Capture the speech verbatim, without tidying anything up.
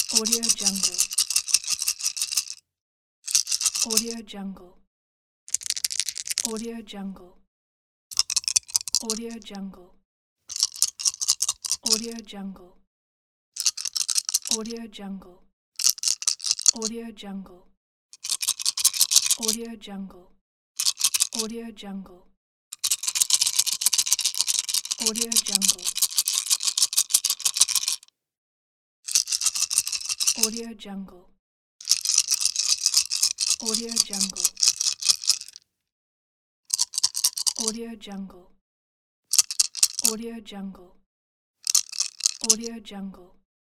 Audio Jungle. Audio Jungle. Audio Jungle. Audio Jungle. Audio Jungle. Audio Jungle. Audio Jungle. Audio Jungle. Audio Jungle. Audio Jungle. Audio Jungle. Audio Jungle. Audio Jungle. Audio Jungle. Audio Jungle.